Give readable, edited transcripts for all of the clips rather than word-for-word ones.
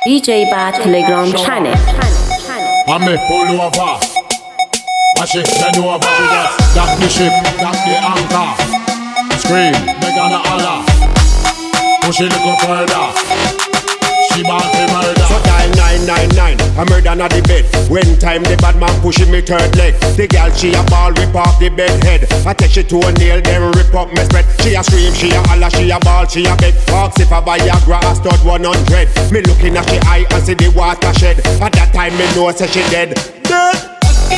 DJ Bad Telegram channel. I me pull over. Watch it, bend over. Dock the ship, dock the anchor. Scream, they gonna holler. Push it a little further. She bout to murder. So dial 999, a murder na the bed. When time the bad man pushing me third leg. The girl she a ball rip off the bed head. I take she to a nail, then rip up my spread. She a scream, she a holler, she a ball, she a beg. Ask if I buy a grass stud 100. Me looking at she eye and see the water shed. At that time me know say she dead. Dead.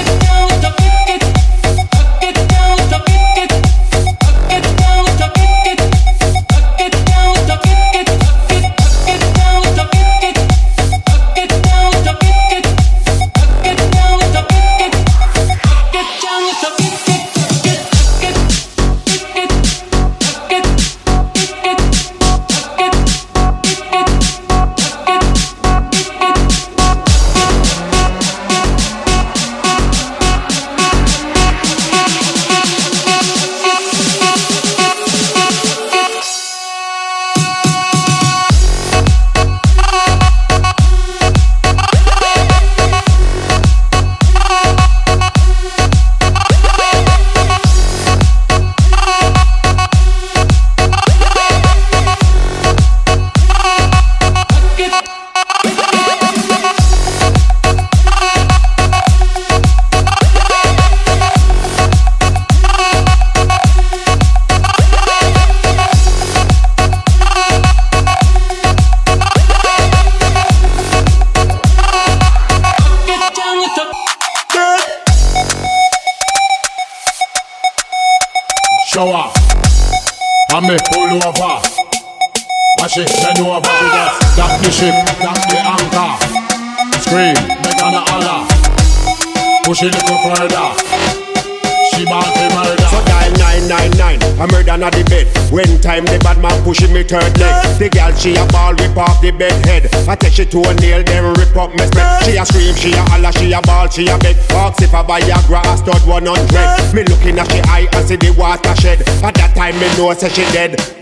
Show off. I me pull over. Watch it, bend over. Dock the ship, dock the anchor. Scream, they gonna holler. Push it a little further. She bout to murder. So dial 999, a murder na the bed. When time the bad man pushing me third leg. The girl she a ball rip off the bed head. I take she to a nail, then rip up my spread. She a scream, she a holler, she a ball, she a beg. Ask if I buy a grass stud 100. Me looking at she eye and see the water shed. At that time me know say she dead.